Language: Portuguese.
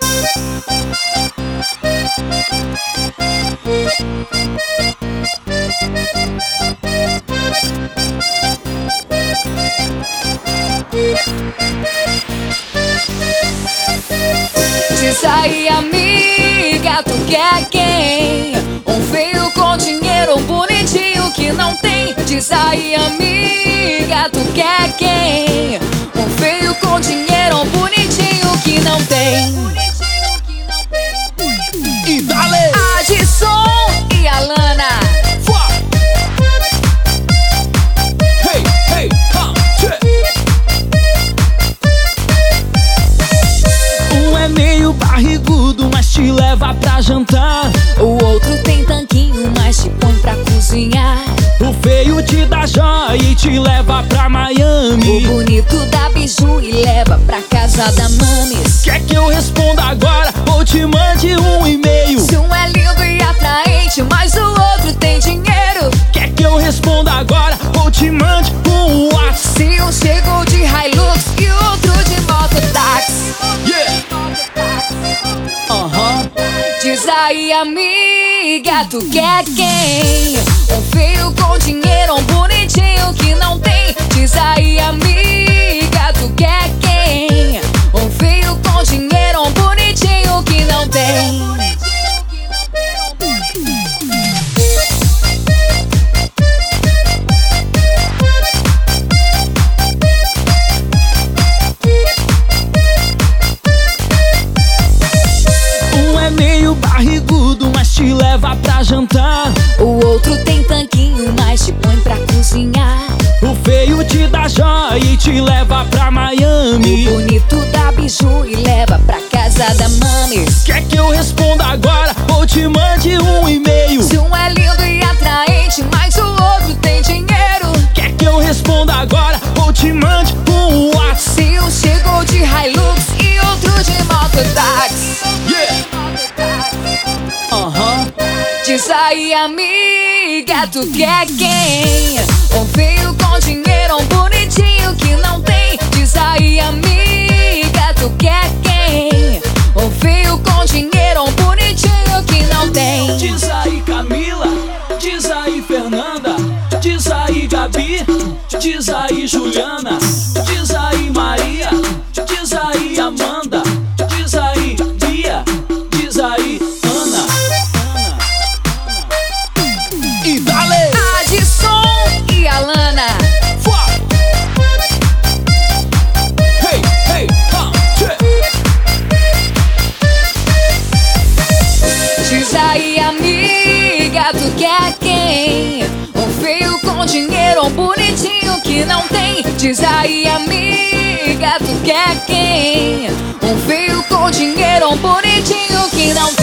Diz aí, amiga, tu quer quem? Um feio com dinheiro, um bonitinho que não tem. Diz aí, amiga, tu quer quem? Um feio com dinheiro, um bonitinho que não tem. E dale! Adson e Alana. Hey, hey, um é meio barrigudo, mas te leva pra jantar. O outro tem tanquinho, mas te põe pra cozinhar. O feio te dá joia e te leva pra Miami. O bonito dá biju e leva pra casa da mames. Quer que eu responda agora ou te mande um e-mail? Se um é lindo e atraente, mas o outro tem dinheiro. Quer que eu responda agora ou te mande um WhatsApp? Se um chegou de Hilux e o outro de mototáxi. Yeah. Diz aí, amiga, tu quer quem? Um feio com dinheiro, um bonitinho que não tem. Diz aí, amiga, tu quer quem? Um feio com dinheiro, um bonitinho que não tem. Um é meio barrigudo, mas te leva pra jantar. O outro tem tanquinho, mas te põe pra cozinhar. O feio te dá joia e te leva pra Miami. O bonito dá biju e leva pra casa da mames. Quer que eu responda agora ou te mande um e-mail? Se um é lindo e atraente, mas o outro tem dinheiro. Quer que eu responda agora ou te mande um WhatsApp? Se um chegou de Hilux e outro de mototáxi. Yeah. Diz aí, amiga, tu quer quem? Um feio com dinheiro, um bonitinho que não tem. Diz aí, amiga, tu quer quem? Um feio com dinheiro, um bonitinho que não tem. Diz aí, Camila, diz aí, Fernanda, diz aí, Gabi, diz aí, Juliana, diz aí, Maria, diz aí, Amanda, diz aí, Bia, diz aí, Ana. E dale! Adson e Alana. Hey, hey, Diz aí, amiga, tu quer quem? Um feio com dinheiro, um bonitinho que não tem. Diz aí, amiga, tu quer quem? Um feio com dinheiro, um bonitinho que não tem.